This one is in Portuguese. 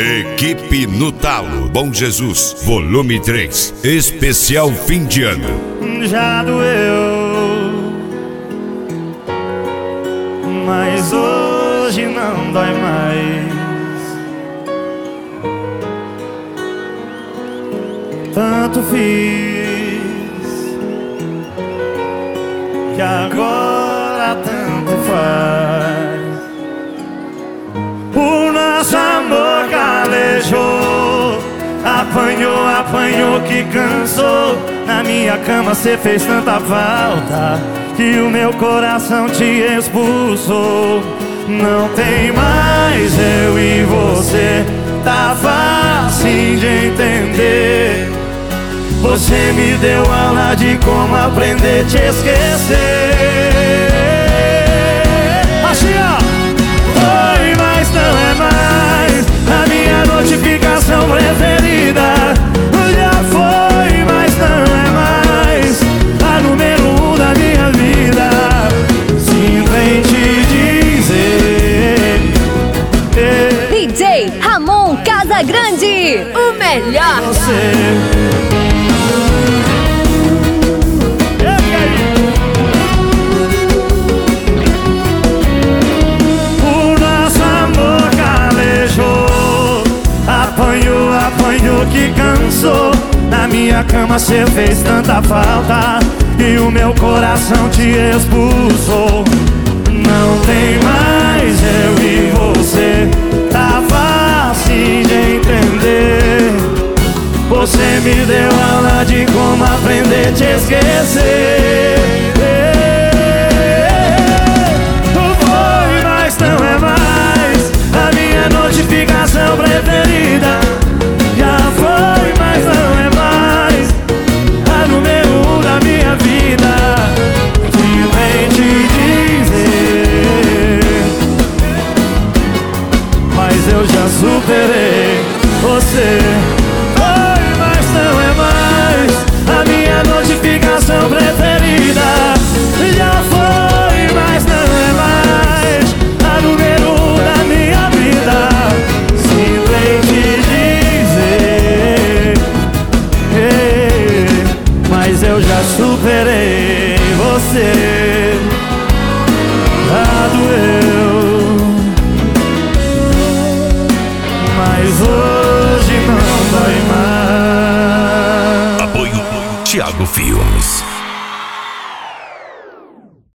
Equipe no Talo, Bom Jesus, volume 3, especial fim de ano. Já doeu, mas hoje não dói mais. Tanto fiz que agora tanto faz. O nosso amor calejou, apanhou que cansou. Na minha cama cê fez tanta falta que o meu coração te expulsou. Não tem mais eu e você, tá fácil de entender. Você me deu aula de como aprender a te esquecer. Assim ó, foi, mas não é mais a minha notificação preferida. Já foi, mas não é mais a número 1 da minha vida. Simplesmente dizer DJ Ramon Casagrande, o melhor. você. Apanhou que cansou. Na minha cama cê fez tanta falta e o meu coração te expulsou. Não tem mais eu e você, tá fácil de entender. Você me deu aula de como aprender a te esquecer. Foi, mas não é mais a minha notificação preferida. Já foi, mas não é mais a número 1 da minha vida. Simplesmente dizer, mas eu já superei você. Foi, mas não é mais a minha notificação preferida. Já foi, mas não é mais a número 1 da minha vida. Simplesmente mas eu já superei você. Já doeu, mas hoje não dói mais. Apoio Thiago Filmes.